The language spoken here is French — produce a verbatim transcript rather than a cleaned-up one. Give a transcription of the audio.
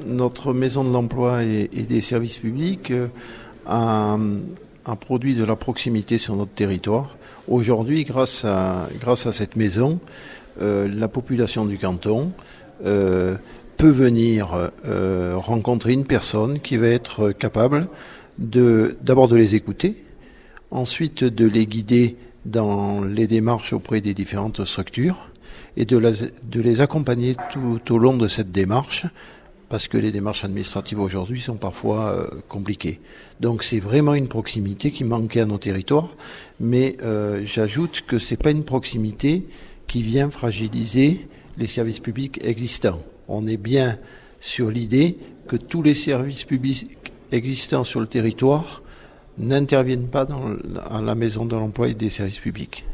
notre maison de l'emploi et, et des services publics euh, a, a produit de la proximité sur notre territoire. Aujourd'hui, grâce à, grâce à cette maison, euh, la population du canton euh, peut venir euh, rencontrer une personne qui va être capable de, d'abord de les écouter, ensuite de les guider dans les démarches auprès des différentes structures et de, la, de les accompagner tout au long de cette démarche, parce que les démarches administratives aujourd'hui sont parfois euh, compliquées. Donc c'est vraiment une proximité qui manquait à nos territoires, mais euh, j'ajoute que c'est pas une proximité qui vient fragiliser les services publics existants. On est bien sur l'idée que tous les services publics existants sur le territoire n'interviennent pas dans la maison de l'emploi et des services publics.